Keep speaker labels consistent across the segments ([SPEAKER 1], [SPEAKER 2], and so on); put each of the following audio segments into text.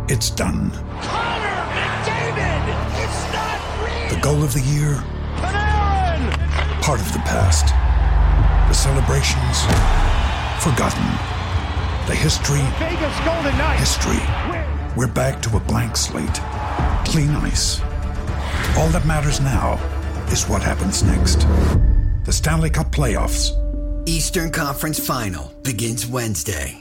[SPEAKER 1] It's done.
[SPEAKER 2] Connor McDavid! It's not real!
[SPEAKER 1] The goal of the year?
[SPEAKER 2] Panarin!
[SPEAKER 1] Part of the past. The celebrations? Forgotten. The history?
[SPEAKER 2] Vegas Golden Knights!
[SPEAKER 1] History. We're back to a blank slate. Clean ice. All that matters now is what happens next. The Stanley Cup playoffs.
[SPEAKER 3] Eastern Conference Final begins Wednesday.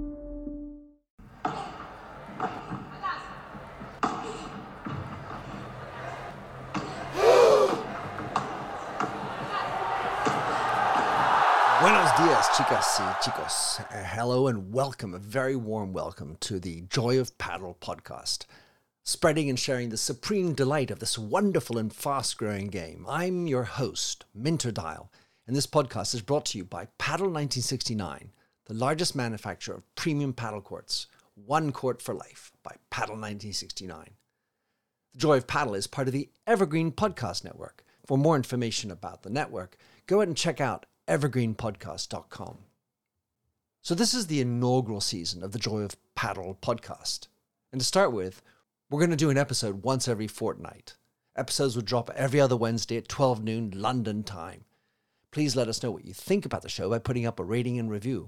[SPEAKER 4] Buenos dias, chicas y chicos. Hello and welcome, a very warm welcome to the Joy of Paddle podcast, spreading and sharing the supreme delight of this wonderful and fast-growing game. I'm your host, Minter Dial, and this podcast is brought to you by Paddle 1969, the largest manufacturer of premium paddle courts, one court for life, by Paddle 1969. The Joy of Paddle is part of the Evergreen Podcast Network. For more information about the network, go ahead and check out evergreenpodcast.com. So this is the inaugural season of the Joy of Paddle podcast. And to start with, we're going to do an episode once every fortnight. Episodes will drop every other Wednesday at 12 noon London time. Please let us know what you think about the show by putting up a rating and review.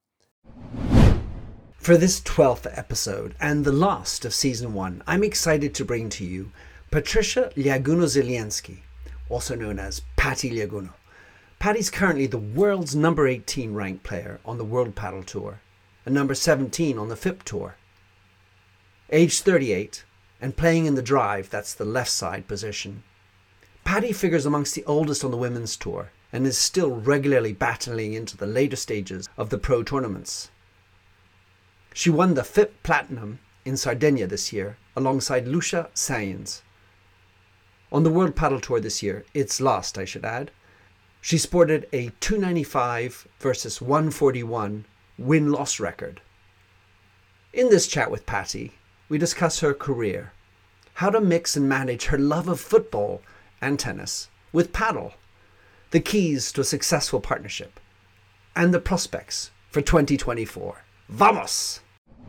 [SPEAKER 4] For this 12th episode, and the last of Season 1, I'm excited to bring to you Patricia Ljaguno-Zelienski, also known as Patty Ljaguno. Patty's currently the world's number 18 ranked player on the World Paddle Tour and number 17 on the FIP Tour. Age 38 and playing in the drive, that's the left side position, Patty figures amongst the oldest on the women's tour and is still regularly battling into the later stages of the pro tournaments. She won the FIP Platinum in Sardinia this year alongside Lucia Sainz. On the World Paddle Tour this year, its last I should add, she sported a 295 versus 141 win-loss record. In this chat with Patty, we discuss her career, how to mix and manage her love of football and tennis with paddle, the keys to a successful partnership, and the prospects for 2024. Vamos!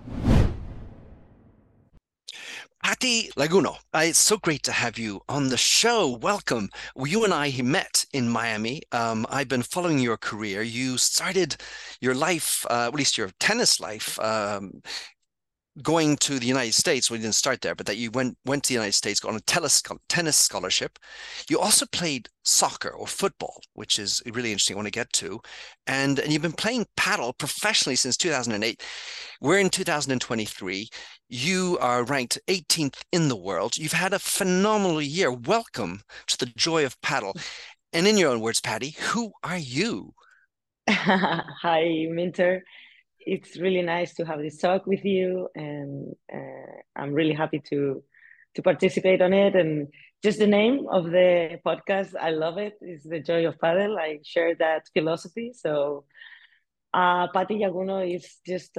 [SPEAKER 4] Patty Ljaguno, it's so great to have you on the show. Welcome. You and I met in Miami. I've been following your career. You started your life, at least your tennis life, going to the United States. Well, you didn't start there, but that you went to the United States on a tennis scholarship. You also played soccer or football, which is really interesting. I want to get to, and you've been playing paddle professionally since 2008. We're in 2023. You are ranked 18th in the world. You've had a phenomenal year. Welcome to the Joy of Paddle. And in your own words, Patty, who are you?
[SPEAKER 5] Hi, Minter. It's really nice to have this talk with you, and I'm really happy to participate on it. And just the name of the podcast, I love it. It's the Joy of Paddle. I share that philosophy. So, Patty Ljaguno is just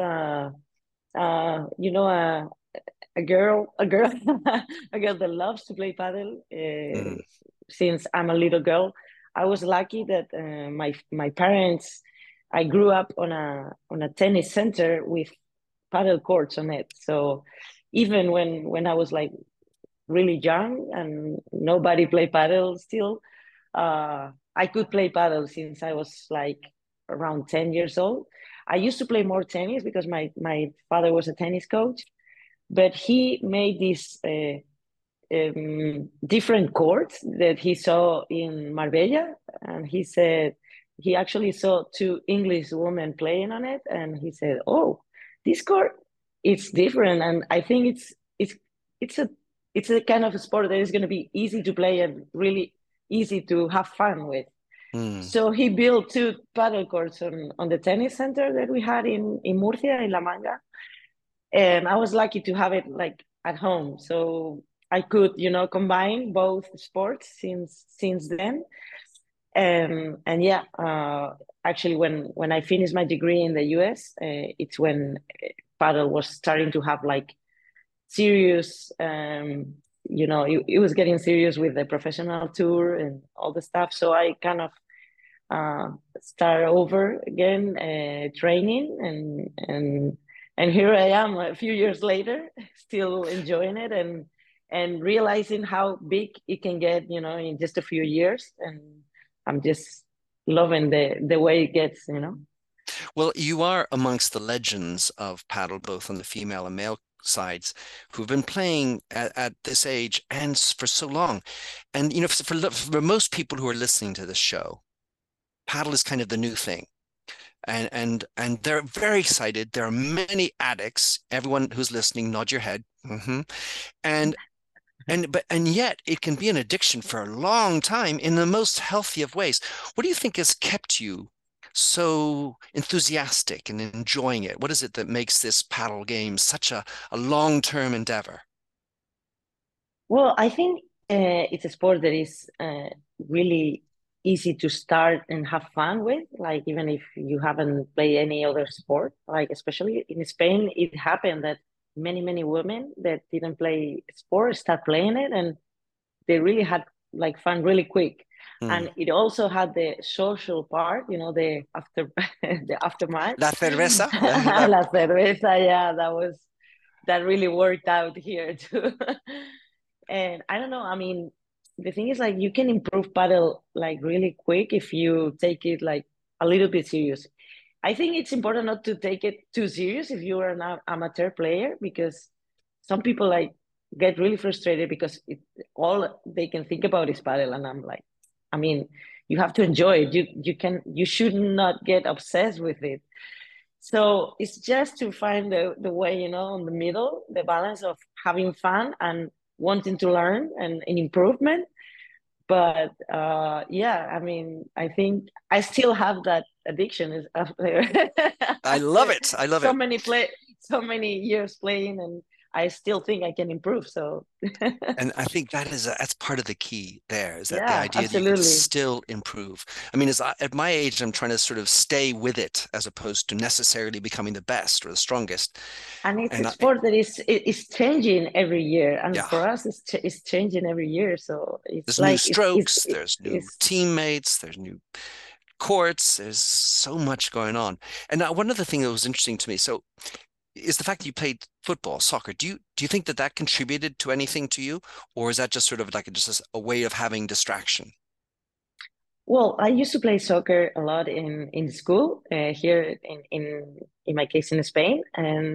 [SPEAKER 5] a girl, a girl that loves to play paddle. Since I'm a little girl, I was lucky that my parents. I grew up on a tennis center with paddle courts on it. So even when I was like really young and nobody played paddle still, I could play paddle since I was like around 10 years old. I used to play more tennis because my father was a tennis coach, but he made these different courts that he saw in Marbella, and he said, he actually saw two English women playing on it, and he said, "Oh, this court, it's different, and I think it's a kind of a sport that is going to be easy to play and really easy to have fun with." So he built two paddle courts on the tennis center that we had in Murcia, in La Manga, and I was lucky to have it like at home, so I could combine both sports since then. And yeah, actually, when I finished my degree in the US, it's when paddle was starting to have like serious, it was getting serious with the professional tour and all the stuff. So I kind of start over again, training and And here I am a few years later, still enjoying it and realizing how big it can get, in just a few years. And I'm just loving the way it gets,
[SPEAKER 6] Well, you are amongst the legends of paddle, both on the female and male sides, who've been playing at this age and for so long. And, for most people who are listening to this show, paddle is kind of the new thing. And they're very excited. There are many addicts. Everyone who's listening, nod your head. And yet it can be an addiction for a long time in the most healthy of ways. What do you think has kept you so enthusiastic and enjoying it? What is it that makes this paddle game such a long-term endeavor?
[SPEAKER 5] Well, I think it's a sport that is really easy to start and have fun with, like even if you haven't played any other sport, like especially in Spain, it happened that many women that didn't play sport start playing it, and they really had like fun really quick. And it also had the social part, the after the aftermath.
[SPEAKER 6] La cerveza?
[SPEAKER 5] La cerveza, yeah, that really worked out here too. And I don't know, I mean, the thing is like you can improve paddle like really quick if you take it like a little bit serious. I think it's important not to take it too serious if you are an amateur player, because some people like get really frustrated because all they can think about is paddle. And I'm like, I mean, you have to enjoy it. You should not get obsessed with it. So it's just to find the way, in the middle, the balance of having fun and wanting to learn and an improvement. But yeah, I mean, I think I still have that addiction is after
[SPEAKER 6] I love it. I love it.
[SPEAKER 5] So many years playing, and I still think I can improve. So
[SPEAKER 6] and I think that's part of the key there, is that the
[SPEAKER 5] yeah,
[SPEAKER 6] idea that you can still improve. I mean, at my age, I'm trying to sort of stay with it as opposed to necessarily becoming the best or the strongest.
[SPEAKER 5] And it's a sport that is changing every year, and for us, it's changing every year. So it's
[SPEAKER 6] there's new strokes, there's new teammates, there's new courts, there's so much going on. And now, one other thing that was interesting to me, is the fact that you played football, soccer. Do you think that contributed to anything to you, or is that just sort of like just a way of having distraction?
[SPEAKER 5] Well, I used to play soccer a lot in school here in my case in Spain, and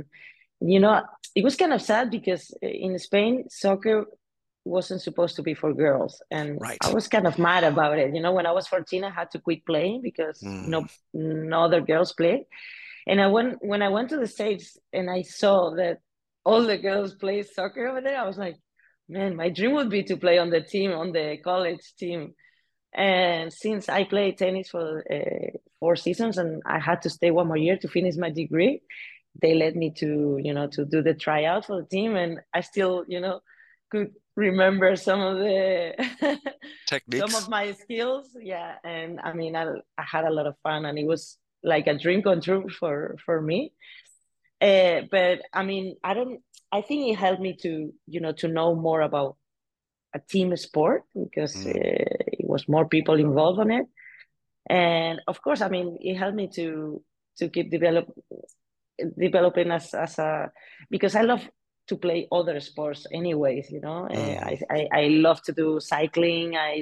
[SPEAKER 5] it was kind of sad because in Spain soccer wasn't supposed to be for girls, and
[SPEAKER 6] right.
[SPEAKER 5] I was kind of mad about it. When I was 14, I had to quit playing because no other girls played. And when I went to the States and I saw that all the girls play soccer over there, I was like, man, my dream would be to play on the college team. And since I played tennis for 4 seasons and I had to stay one more year to finish my degree, they let me to do the tryout for the team. And I still, could remember some of the
[SPEAKER 6] techniques,
[SPEAKER 5] some of my skills. Yeah. And I mean, I had a lot of fun, and it was like a dream come true for me. But I mean, I think it helped me to know more about a team sport, because it was more people involved on it. And of course, I mean, it helped me to keep developing as a, because I love to play other sports anyways, I love to do cycling. I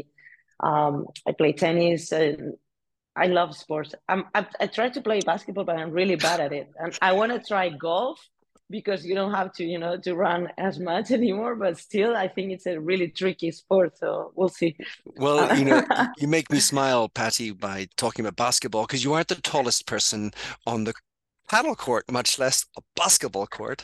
[SPEAKER 5] play tennis, and I love sports. I try to play basketball, but I'm really bad at it. And I want to try golf, because you don't have to, to run as much anymore. But still, I think it's a really tricky sport. So we'll see.
[SPEAKER 6] Well, you make me smile, Patty, by talking about basketball, because you aren't the tallest person on the paddle court, much less a basketball court.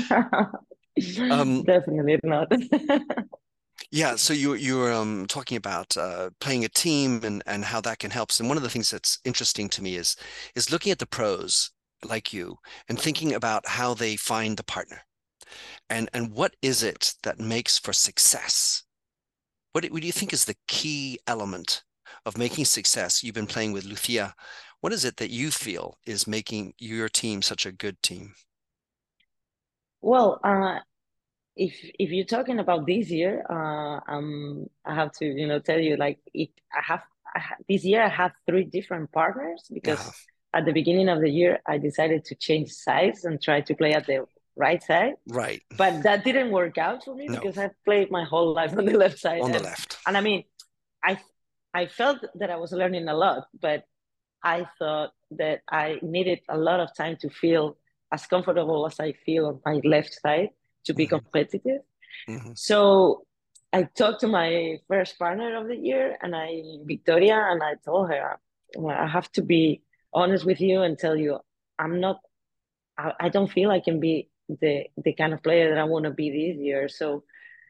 [SPEAKER 5] Definitely not.
[SPEAKER 6] Yeah, so you were talking about playing a team and how that can help. And one of the things that's interesting to me is looking at the pros like you and thinking about how they find the partner, and what is it that makes for success. What do you think is the key element of making success? You've been playing with Lucia. What is it that you feel is making your team such a good team?
[SPEAKER 5] Well, if you're talking about this year, I have to tell you, like this year I have 3 different partners, because at the beginning of the year, I decided to change sides and try to play at the right side.
[SPEAKER 6] Right.
[SPEAKER 5] But that didn't work out for me
[SPEAKER 6] No.
[SPEAKER 5] because I played my whole life on the left side.
[SPEAKER 6] On the left.
[SPEAKER 5] And I mean, I felt that I was learning a lot, but I thought that I needed a lot of time to feel as comfortable as I feel on my left side to be competitive. So I talked to my first partner of the year, Victoria, and I told her, well, I have to be honest with you and tell you, I don't feel I can be the kind of player that I want to be this year. So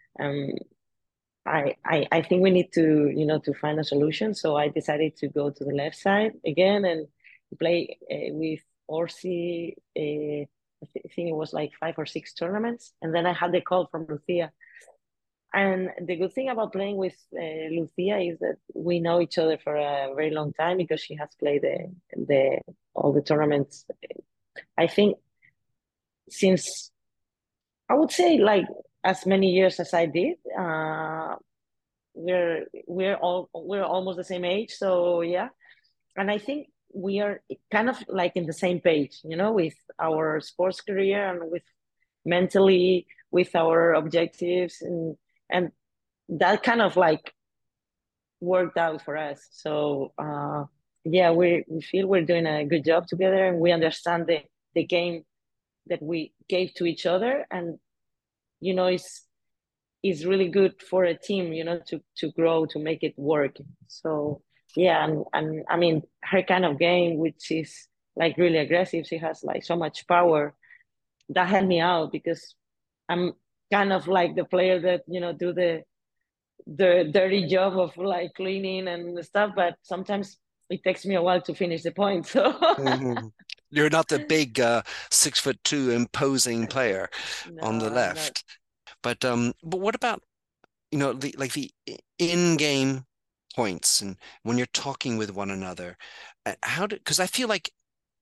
[SPEAKER 5] I think we need to, to find a solution. So I decided to go to the left side again and play with Orsi. I think it was like 5 or 6 tournaments. And then I had the call from Lucia. And the good thing about playing with Lucia is that we know each other for a very long time because she has played all the tournaments. I think since, I would say, like as many years as I did. We're almost the same age, so yeah. And I think we are kind of like in the same page, with our sports career and with mentally, with our objectives, and that kind of like worked out for us. So yeah, we feel we're doing a good job together, and we understand the game that we gave to each other, and is really good for a team, to grow, to make it work. So yeah, and I mean, her kind of game, which is like really aggressive, she has like so much power, that helped me out because I'm kind of like the player that, do the dirty job of like cleaning and stuff, but sometimes it takes me a while to finish the point. So
[SPEAKER 6] You're not the big 6'2" imposing player on the left. But what about, the in-game points and when you're talking with one another, because I feel like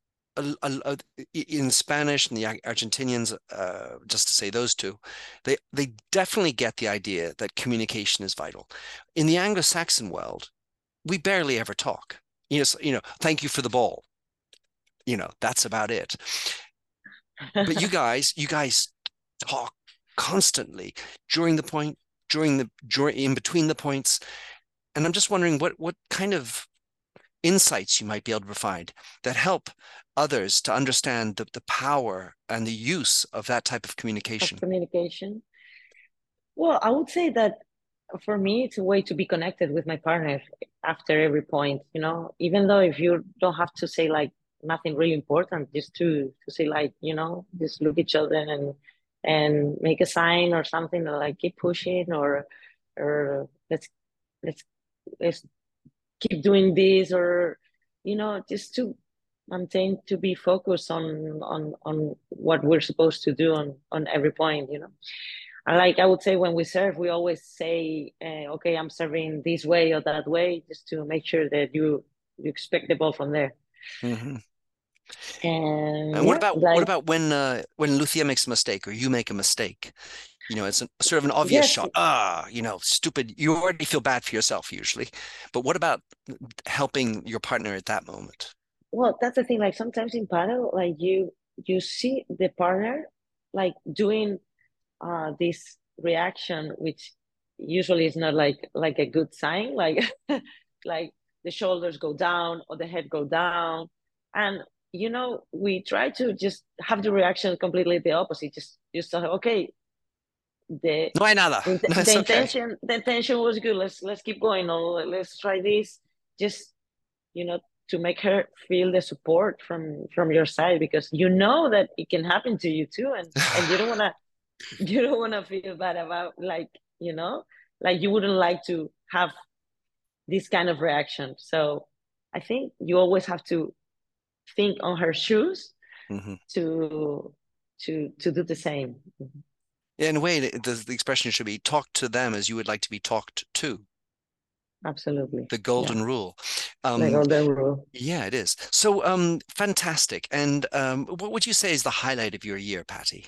[SPEAKER 6] in Spanish and the Argentinians, just to say those two, they definitely get the idea that communication is vital. In the Anglo-Saxon world, we barely ever talk. Thank you for the ball. That's about it. But you guys talk constantly during the point, in between the points. And I'm just wondering what kind of insights you might be able to provide that help others to understand the power and the use of that type of communication.
[SPEAKER 5] Well, I would say that for me, it's a way to be connected with my partner after every point, even though if you don't have to say like nothing really important, just to say like, just look at each other and make a sign or something, like keep pushing or let's keep doing this, or just to maintain, to be focused on what we're supposed to do on every point. And like I would say, when we serve, we always say, okay, I'm serving this way or that way, just to make sure that you expect the ball from there. And
[SPEAKER 6] what about when Lucia makes a mistake or you make a mistake? It's sort of an obvious shot. Stupid. You already feel bad for yourself usually. But what about helping your partner at that moment?
[SPEAKER 5] Well, that's the thing. Like sometimes in paddle, like you see the partner like doing this reaction, which usually is not like a good sign. Like like the shoulders go down or the head go down, and we try to just have the reaction completely the opposite. Just okay. The intention was good. Let's keep going, or let's try this. Just to make her feel the support from your side, because that it can happen to you too, and you don't want to feel bad about like you wouldn't like to have this kind of reaction. So I think you always have to think on her shoes to do the same.
[SPEAKER 6] Yeah, in a way, the expression should be talk to them as you would like to be talked to.
[SPEAKER 5] Absolutely.
[SPEAKER 6] The golden rule.
[SPEAKER 5] The golden rule.
[SPEAKER 6] Yeah, it is. So fantastic. And what would you say is the highlight of your year, Patty?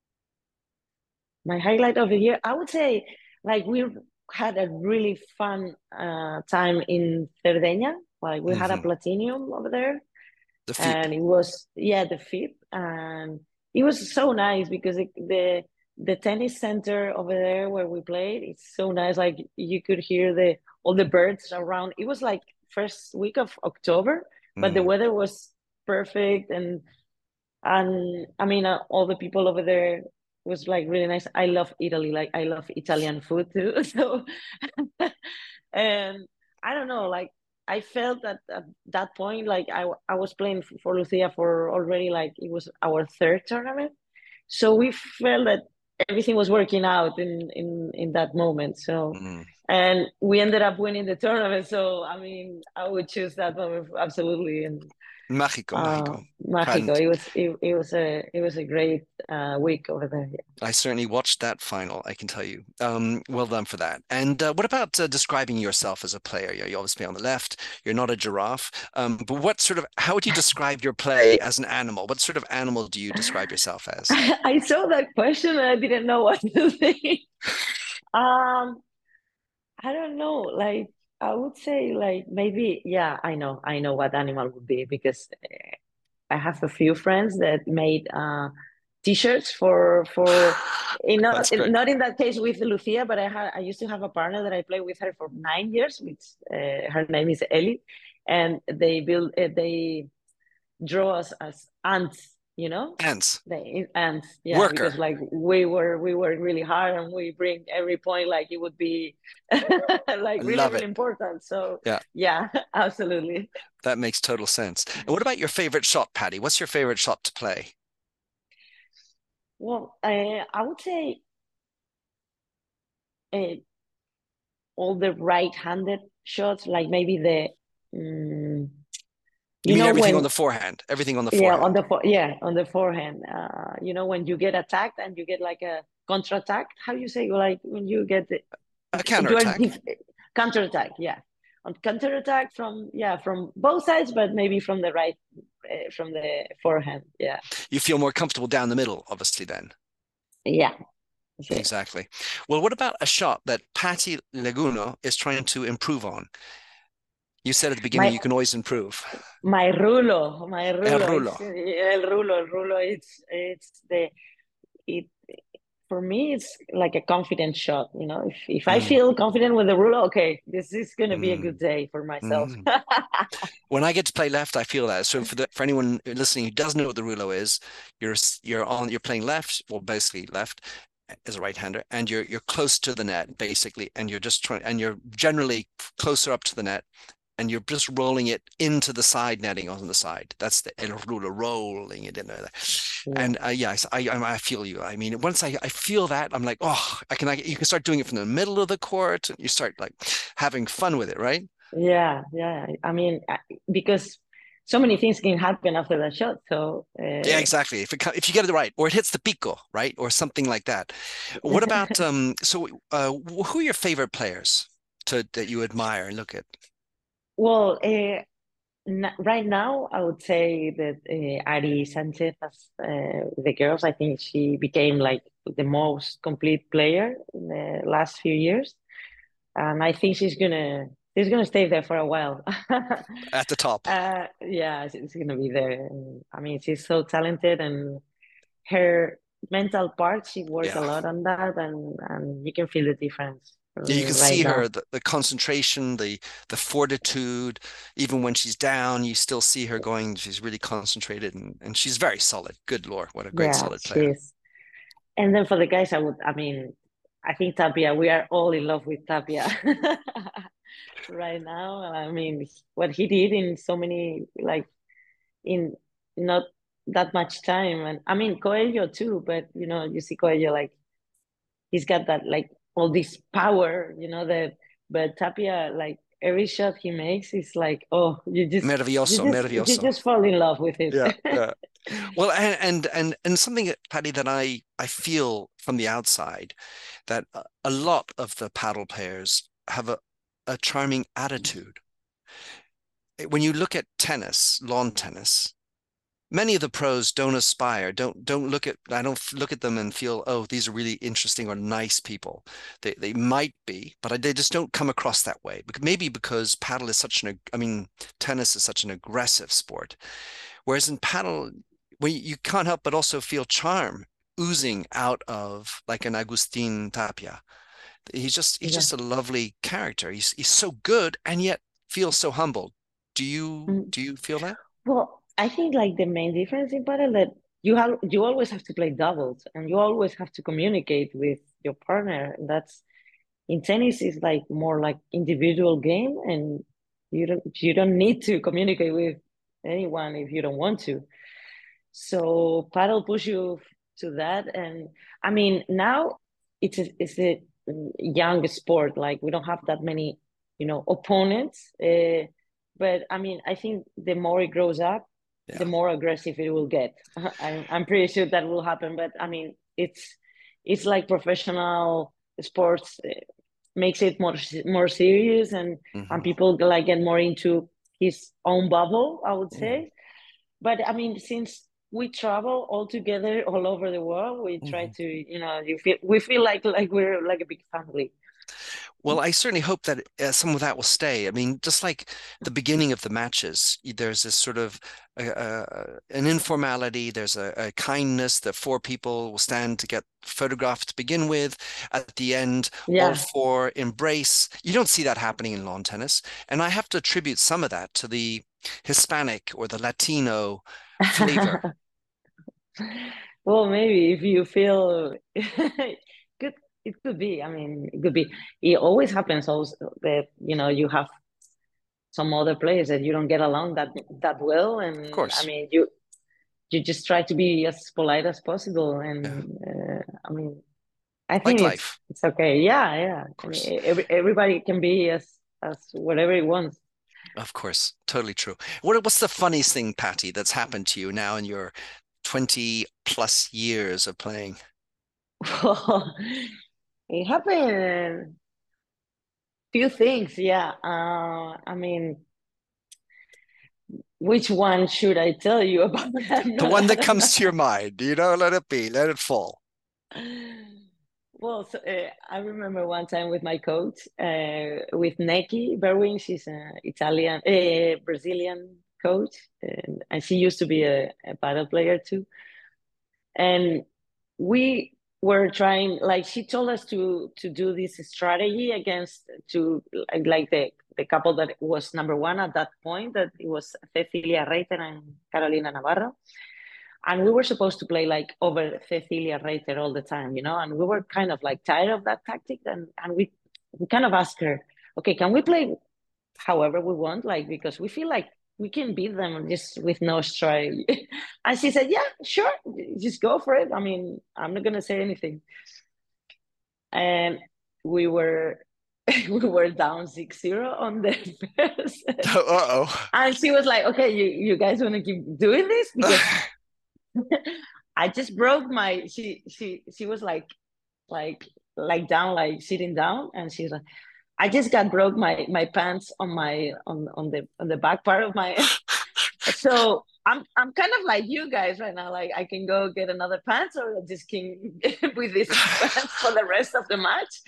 [SPEAKER 5] My highlight of the year, I would say, like we had a really fun time in Cerdeña. Like we had a platinum over there.
[SPEAKER 6] The FIP.
[SPEAKER 5] And it was, yeah, the FIP. And it was so nice because the tennis center over there where we played, it's so nice. Like you could hear all the birds around. It was like first week of October, but the weather was perfect. And I mean, all the people over there was like really nice. I love Italy. Like I love Italian food too. So, and I don't know, like I felt that at that point, like I was playing for Lucia for already, like it was our third tournament. So we felt that everything was working out in that moment. So, and we ended up winning the tournament. So, I mean, I would choose that moment absolutely. And
[SPEAKER 6] Mágico.
[SPEAKER 5] Mágico. It was a great week over there. Yeah.
[SPEAKER 6] I certainly watched that final, I can tell you. Well done for that. And what about describing yourself as a player? You obviously on the left, you're not a giraffe. But how would you describe your play as an animal? What sort of animal do you describe yourself as?
[SPEAKER 5] I saw that question and I didn't know what to think. I don't know. Like, I would say like maybe, yeah, I know what animal would be because I have a few friends that made t-shirts for
[SPEAKER 6] That's great.
[SPEAKER 5] not in that case with Lucia, but I used to have a partner that I played with her for 9 years, which her name is Ellie, and they draw us as ants.
[SPEAKER 6] Ants.
[SPEAKER 5] Ants, yeah,
[SPEAKER 6] Worker.
[SPEAKER 5] because like we work really hard and we bring every point like it would be like really important. So yeah, absolutely.
[SPEAKER 6] That makes total sense. And what about your favorite shot, Patty? What's your favorite shot to play?
[SPEAKER 5] Well, I would say all the right-handed shots, like maybe
[SPEAKER 6] you mean everything on the forehand? Everything on the forehand.
[SPEAKER 5] On the forehand. When you get attacked and you get like a counter-attack, how you say, like when you get
[SPEAKER 6] a counter-attack.
[SPEAKER 5] Counter-attack, yeah. On counter-attack from both sides, but maybe from the right, from the forehand, yeah.
[SPEAKER 6] You feel more comfortable down the middle, obviously, then.
[SPEAKER 5] Yeah.
[SPEAKER 6] Exactly. Well, what about a shot that Patty Leguno is trying to improve on? You said at the beginning you can always improve.
[SPEAKER 5] My rulo.
[SPEAKER 6] El rulo.
[SPEAKER 5] El rulo. For me, it's like a confident shot. If I feel confident with the rulo, okay, this is going to be a good day for myself.
[SPEAKER 6] When I get to play left, I feel that. So for anyone listening who doesn't know what the rulo is, you're playing left, well, basically left as a right-hander, and you're close to the net basically, and you're generally closer up to the net. And you're just rolling it into the side netting on the side. That's the el rulo, rolling it in there. Yeah. And yes, I feel you. I mean, once I feel that, I'm like, oh, you can start doing it from the middle of the court. You start like having fun with it, right?
[SPEAKER 5] Yeah. I mean, because so many things can happen after that shot. So
[SPEAKER 6] yeah, exactly. If you get it right, or it hits the pico, right, or something like that. What about who are your favorite players that you admire and look at?
[SPEAKER 5] Well, right now, I would say that Ari Sanchez, the girls, I think she became like the most complete player in the last few years, and I think she's gonna stay there for a while.
[SPEAKER 6] At the top.
[SPEAKER 5] Yeah, she's gonna be there. I mean, she's so talented, and her mental part, she works a lot on that, and you can feel the difference.
[SPEAKER 6] Yeah, you can see her, the concentration, the fortitude. Even when she's down, you still see her going. She's really concentrated, and she's very solid. Good Lord, what a great solid player.
[SPEAKER 5] And then for the guys, I think Tapia. We are all in love with Tapia right now. I mean, what he did in so many, like, in not that much time, and I mean Coelho too. But you see Coelho, like he's got that like all this power, but Tapia, like every shot he makes is like, oh, you just fall in love with it.
[SPEAKER 6] Yeah. Well, and something, Patty, that I feel from the outside, that a lot of the paddle players have a charming attitude. When you look at tennis, lawn tennis, many of the pros don't aspire, I don't look at them and feel, oh, these are really interesting or nice people. They might be, but they just don't come across that way. Maybe because tennis is such an aggressive sport. Whereas in paddle, well, you can't help but also feel charm oozing out of like an Agustin Tapia. He's
[SPEAKER 5] Yeah.
[SPEAKER 6] just a lovely character. He's so good and yet feels so humble.
[SPEAKER 5] Mm.
[SPEAKER 6] Do you feel that?
[SPEAKER 5] Well, I think like the main difference in paddle that you always have to play doubles and you always have to communicate with your partner. That's in tennis is like more like individual game and you don't need to communicate with anyone if you don't want to. So paddle push you to that, and I mean now it's a young sport. Like we don't have that many, opponents. But I mean, I think the more it grows up, the
[SPEAKER 6] Yeah.
[SPEAKER 5] more aggressive it will get. I'm pretty sure that will happen. But I mean, it's like professional sports makes it more serious, and
[SPEAKER 6] Hmm.
[SPEAKER 5] people like get more into his own bubble, I would
[SPEAKER 6] Yeah.
[SPEAKER 5] say. But I mean, since we travel all together all over the world, we try
[SPEAKER 6] Hmm.
[SPEAKER 5] to, we feel like we're like a big family.
[SPEAKER 6] Well, I certainly hope that some of that will stay. I mean, just like the beginning of the matches, there's this sort of an informality. There's a kindness that four people will stand to get photographed to begin with. At the end, all
[SPEAKER 5] Yeah.
[SPEAKER 6] four embrace. You don't see that happening in lawn tennis, and I have to attribute some of that to the Hispanic or the Latino flavor.
[SPEAKER 5] Well, maybe if you feel good, it could be. I mean, it could be. It always happens also that, you have some other players that you don't get along that well.
[SPEAKER 6] Of
[SPEAKER 5] And I
[SPEAKER 6] course,
[SPEAKER 5] mean, you just try to be as polite as possible.
[SPEAKER 6] yeah,
[SPEAKER 5] And I mean, I
[SPEAKER 6] like
[SPEAKER 5] think it's
[SPEAKER 6] life,
[SPEAKER 5] it's okay. Yeah, yeah.
[SPEAKER 6] of
[SPEAKER 5] I mean,
[SPEAKER 6] course.
[SPEAKER 5] everybody can be as whatever he wants.
[SPEAKER 6] Of course, totally true. What's the funniest thing, Patty, that's happened to you now in your 20 plus years of playing?
[SPEAKER 5] It happened. Few things, yeah. I mean, which one should I tell you about?
[SPEAKER 6] The one
[SPEAKER 5] I
[SPEAKER 6] that
[SPEAKER 5] don't
[SPEAKER 6] comes to your
[SPEAKER 5] know.
[SPEAKER 6] mind, let it be, let it fall.
[SPEAKER 5] Well, so, I remember one time with my coach, with Neki Berwin. She's an Italian, Brazilian coach, and she used to be a paddle player too. And we were trying, like she told us to do this strategy against to like the couple that was number one at that point, that it was Cecilia Reiter and Carolina Navarro. And we were supposed to play like over Cecilia Reiter all the time, and we were kind of like tired of that tactic, and we kind of asked her, okay, can we play however we want, like, because we feel like we can beat them just with no strike. And she said, yeah, sure, just go for it. I mean, I'm not gonna say anything. And we were we were down 6-0 on the first.
[SPEAKER 6] Uh-oh.
[SPEAKER 5] And she was like, okay, you guys want to keep doing this? Because I just broke my she was like down, like sitting down, and she's like, I just got broke my pants on my on the back part of my. So I'm kind of like you guys right now. Like I can go get another pants, or I just can with this pants for the rest of the match.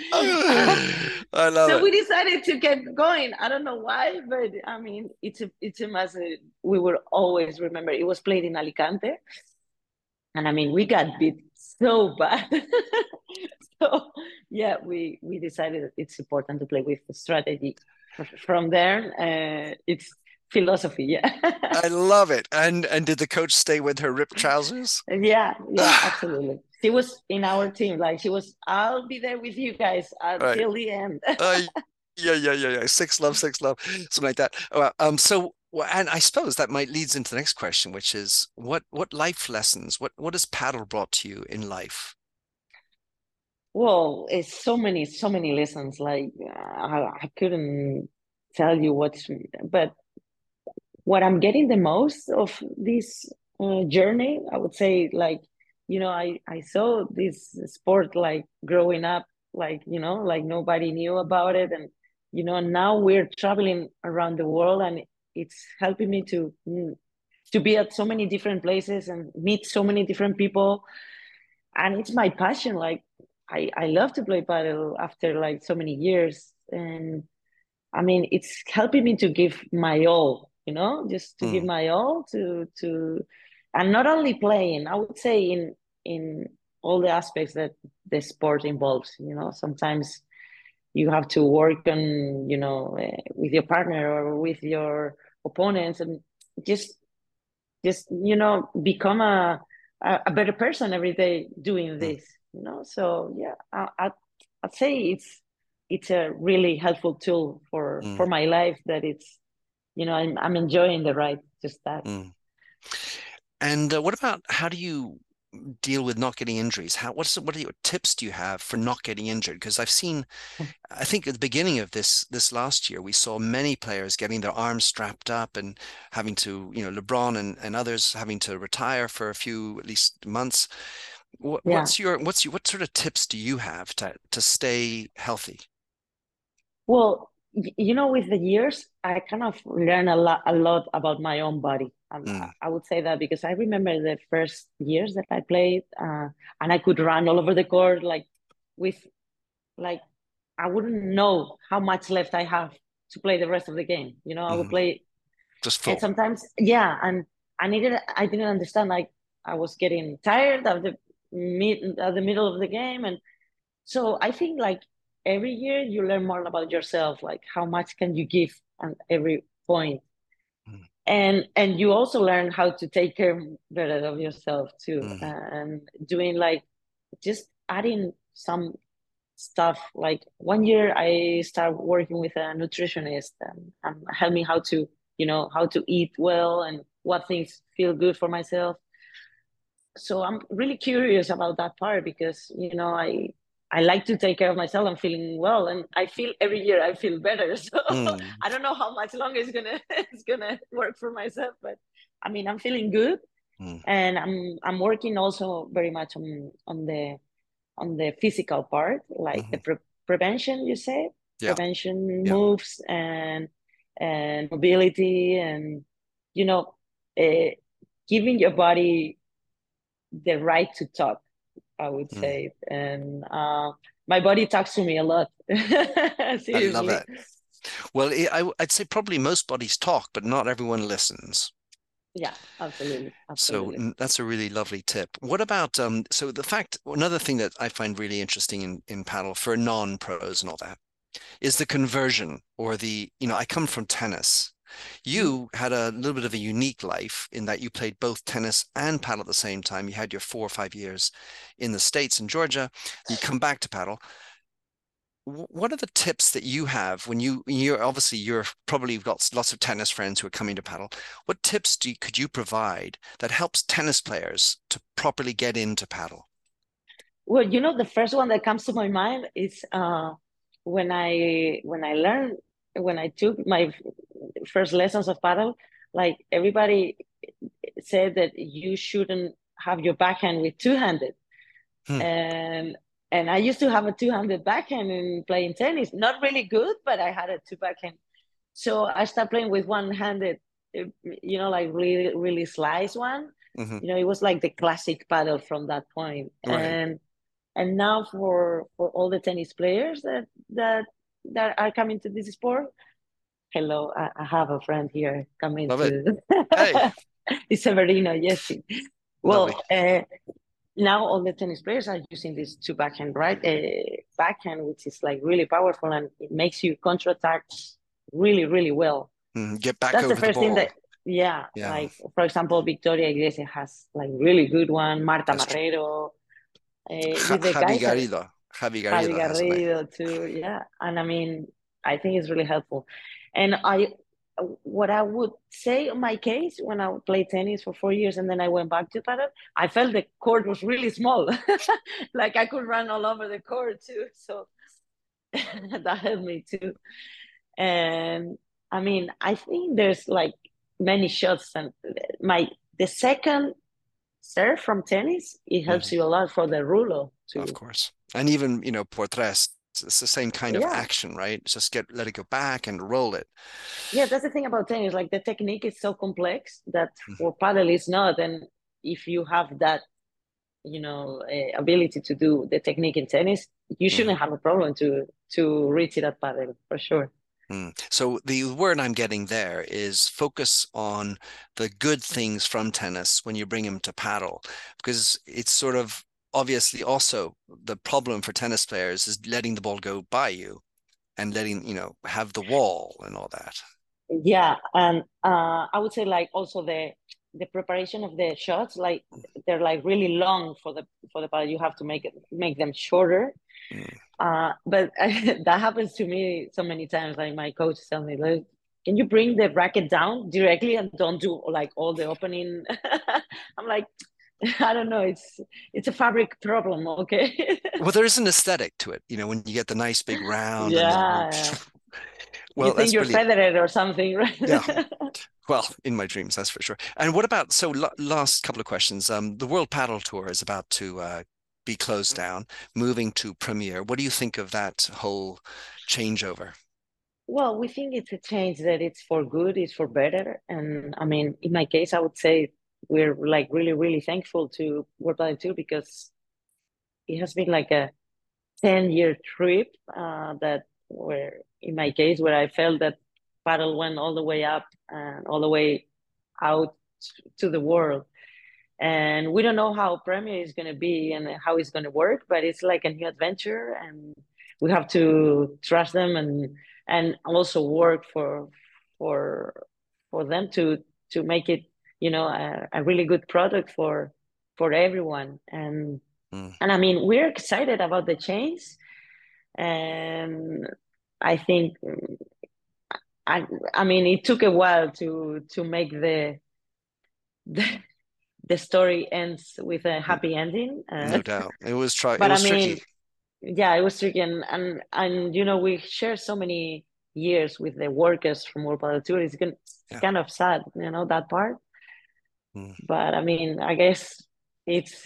[SPEAKER 6] I love
[SPEAKER 5] So
[SPEAKER 6] it.
[SPEAKER 5] we decided to get going. I don't know why, but I mean, it's a massive. We will always remember it was played in Alicante, and I mean, we got beat so bad. So yeah, we decided that it's important to play with the strategy. From there, it's philosophy. Yeah.
[SPEAKER 6] I love it. And did the coach stay with her ripped trousers?
[SPEAKER 5] Yeah, yeah, absolutely. She was in our team. Like she was, I'll be there with you guys
[SPEAKER 6] Right.
[SPEAKER 5] until the end.
[SPEAKER 6] Uh, yeah. Six love, something like that. Well, so, well, and I suppose that might leads into the next question, which is what life lessons, what has paddle brought to you in life?
[SPEAKER 5] Well, it's so many lessons. Like I couldn't tell you what's, but what I'm getting the most of this journey, I would say, like, I saw this sport like growing up, like, like nobody knew about it. And, now we're traveling around the world, and it's helping me to be at so many different places and meet so many different people. And it's my passion. Like, I love to play paddle after like so many years. And I mean, it's helping me to give my all, just to give my all to, and not only playing, I would say in all the aspects that the sport involves. Sometimes you have to work on, with your partner or with your opponents, and just become a better person every day doing this. So yeah, I'd say it's a really helpful tool for my life, that it's, I'm enjoying the ride, just that.
[SPEAKER 6] And what about, how do you deal with not getting injuries? What are your tips do you have for not getting injured? Because I think at the beginning of this last year, we saw many players getting their arms strapped up and having to, LeBron and others having to retire for a few, at least, months. What sort of tips do you have to stay healthy?
[SPEAKER 5] Well, with the years, I kind of learned a lot about my own body. I would say that because I remember the first years that I played, and I could run all over the court, I wouldn't know how much left I have to play the rest of the game. I would play
[SPEAKER 6] just full.
[SPEAKER 5] And sometimes, yeah, and I didn't understand. I was getting tired at the middle of the game, and so I think every year you learn more about yourself, how much can you give at every point. And you also learn how to take care better of yourself too. And doing just adding some stuff. One year I started working with a nutritionist and help me how to eat well and what things feel good for myself. So I'm really curious about that part, because I like to take care of myself. I'm feeling well, and I feel every year I feel better. So I don't know how much longer it's gonna work for myself, but I mean, I'm feeling good, and I'm working also very much on the physical part, the prevention. You say prevention moves and mobility, and giving your body the right to talk, I would say. And my body talks to me a lot.
[SPEAKER 6] I love it. Well, I'd say probably most bodies talk, but not everyone listens.
[SPEAKER 5] Yeah, absolutely.
[SPEAKER 6] So that's a really lovely tip. What about another thing that I find really interesting in paddle for non-pros and all that is the conversion, or I come from tennis. You had a little bit of a unique life in that you played both tennis and paddle at the same time. You had your 4 or 5 years in the States, in Georgia. You come back to paddle. What are the tips that you have when you're probably got lots of tennis friends who are coming to paddle? What tips could you provide that helps tennis players to properly get into paddle?
[SPEAKER 5] Well, the first one that comes to my mind is when I took my first lessons of paddle, everybody said that you shouldn't have your backhand with two-handed. And I used to have a two-handed backhand in playing tennis. Not really good, but I had a two backhand. So I started playing with one-handed, really, really slice one. It was like the classic paddle from that point. Right. And now for all the tennis players that are coming to this sport, hello, I have a friend here coming to.
[SPEAKER 6] Hey.
[SPEAKER 5] It's Severino, yes. Well, now all the tennis players are using this two backhand, right? Backhand, which is really powerful, and it makes you counterattack really, really well.
[SPEAKER 6] Get back
[SPEAKER 5] That's
[SPEAKER 6] over
[SPEAKER 5] the first
[SPEAKER 6] the ball.
[SPEAKER 5] thing that, for example, Victoria Iglesias has really good one. Marta Marrero. With the
[SPEAKER 6] Javi
[SPEAKER 5] guys,
[SPEAKER 6] Javi Garrido
[SPEAKER 5] too. Yeah, and I mean, I think it's really helpful. And what I would say in my case, when I played tennis for 4 years and then I went back to paddle, I felt the court was really small. I could run all over the court too. So that helped me too. And I mean, I think there's many shots, and the second serve from tennis, it helps you a lot for the rulo too.
[SPEAKER 6] Of course. And even, por tres, it's the same kind of action, right? Just let it go back and roll it.
[SPEAKER 5] Yeah, that's the thing about tennis. The technique is so complex that for paddle it's not. And if you have that, ability to do the technique in tennis, you shouldn't have a problem to reach it at paddle, for sure.
[SPEAKER 6] So the word I'm getting there is focus on the good things from tennis when you bring them to paddle, because it's sort of obviously also the problem for tennis players is letting the ball go by you and letting, have the wall and all that.
[SPEAKER 5] Yeah, and I would say like also the preparation of the shots, like they're like really long for the paddle. You have to make them shorter. But that happens to me so many times. Like my coach tell me, like, can you bring the racket down directly and don't do like all the opening? I'm like, I don't know. It's a fabric problem, okay?
[SPEAKER 6] Well, there is an aesthetic to it, when you get the nice big round.
[SPEAKER 5] Yeah.
[SPEAKER 6] Well,
[SPEAKER 5] you think you're Federer or something, right?
[SPEAKER 6] Yeah. Well, in my dreams, that's for sure. And what about, so last couple of questions. The World Paddle Tour is about to be closed down, moving to Premier. What do you think of that whole changeover?
[SPEAKER 5] Well, we think it's a change that it's for good, it's for better. And I mean, in my case, I would say we're like really, really thankful to World Paddle Tour because it has been like a 10-year trip that where, in my case, where I felt that paddle went all the way up and all the way out to the world. And we don't know how Premier is going to be and how it's going to work, but it's like a new adventure, and we have to trust them and also work for them to make it, a really good product for everyone. And I mean, we're excited about the change, and I think, I mean, it took a while to make the story ends with a happy ending.
[SPEAKER 6] No doubt. It was
[SPEAKER 5] But I mean,
[SPEAKER 6] tricky.
[SPEAKER 5] Yeah, it was tricky. And we share so many years with the workers from World Paddle Tour. It's kind of sad, that part. But I mean, I guess it's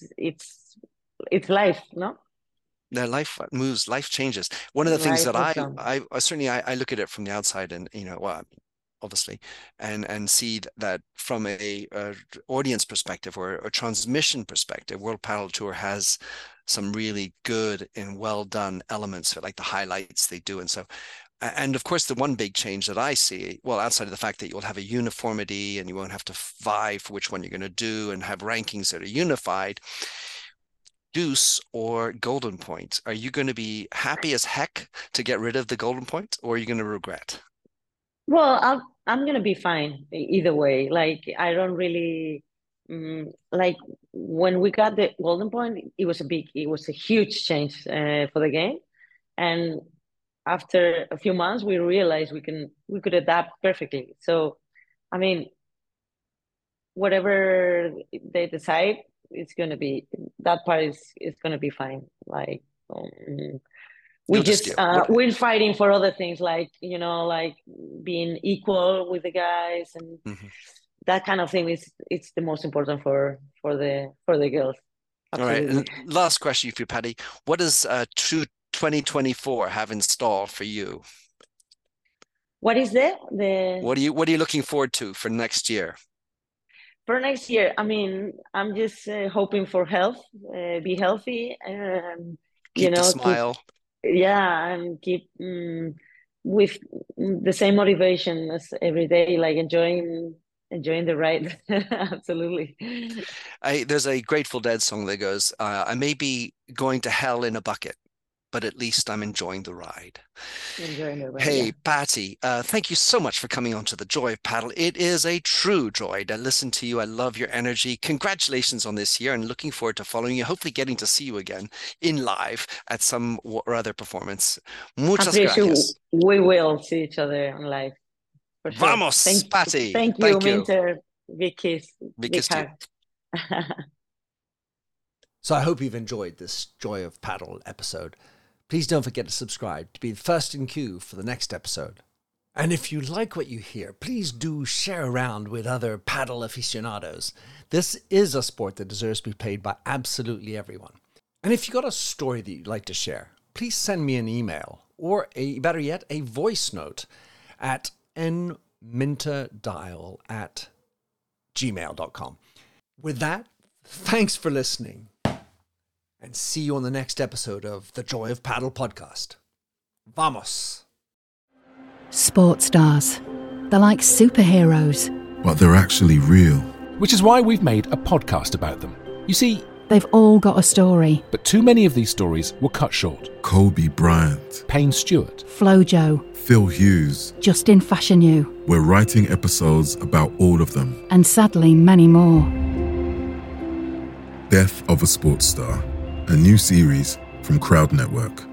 [SPEAKER 5] life, no?
[SPEAKER 6] Their life moves, life changes. One of the things that I certainly I look at it from the outside, and obviously, and see that from a audience perspective or a transmission perspective, World Paddle Tour has some really good and well done elements, like the highlights they do, and so. And of course, the one big change that I see, well, outside of the fact that you'll have a uniformity and you won't have to vie for which one you're going to do and have rankings that are unified. Deuce or Golden Point, are you going to be happy as heck to get rid of the Golden Point, or are you going to regret?
[SPEAKER 5] Well, I'm going to be fine either way. Like, I don't really like when we got the Golden Point, it was a huge change for the game. And after a few months, we realized we could adapt perfectly. So, I mean, whatever they decide, it's going to be, that part is going to be fine. Like, we're fighting for other things, like, like being equal with the guys, and that kind of thing it's the most important for the girls. Absolutely.
[SPEAKER 6] All right. And last question for you, Patty. What does 2024 have in store for you?
[SPEAKER 5] What is
[SPEAKER 6] what are you looking forward to for next year?
[SPEAKER 5] For next year, I mean, I'm just hoping for health, be healthy, and
[SPEAKER 6] keep the smile.
[SPEAKER 5] And keep with the same motivation as every day, like enjoying the ride. Absolutely.
[SPEAKER 6] There's a Grateful Dead song that goes, I may be going to hell in a bucket, but at least I'm enjoying the ride. Hey, yeah. Patty, thank you so much for coming on to The Joy of Paddle. It is a true joy to listen to you. I love your energy. Congratulations on this year, and looking forward to following you, hopefully getting to see you again in live at some or other performance. Muchas gracias.
[SPEAKER 5] We will see each other in live. For sure.
[SPEAKER 6] Vamos, Patty.
[SPEAKER 5] Thank you, Minter. Big kiss.
[SPEAKER 6] Big kiss to you.
[SPEAKER 4] So I hope you've enjoyed this Joy of Paddle episode. Please don't forget to subscribe to be the first in queue for the next episode. And if you like what you hear, please do share around with other paddle aficionados. This is a sport that deserves to be played by absolutely everyone. And if you've got a story that you'd like to share, please send me an email or, better yet, a voice note at nminterdial@gmail.com. With that, thanks for listening. And see you on the next episode of The Joy of Paddle podcast. Vamos!
[SPEAKER 7] Sports stars. They're like superheroes.
[SPEAKER 8] But they're actually real.
[SPEAKER 9] Which is why we've made a podcast about them. You see,
[SPEAKER 7] they've all got a story.
[SPEAKER 9] But too many of these stories were cut short.
[SPEAKER 8] Kobe Bryant.
[SPEAKER 9] Payne Stewart.
[SPEAKER 7] Flojo.
[SPEAKER 8] Phil Hughes.
[SPEAKER 7] Justin Fashanu.
[SPEAKER 8] We're writing episodes about all of them.
[SPEAKER 7] And sadly, many more.
[SPEAKER 8] Death of a Sports Star. A new series from Crowd Network.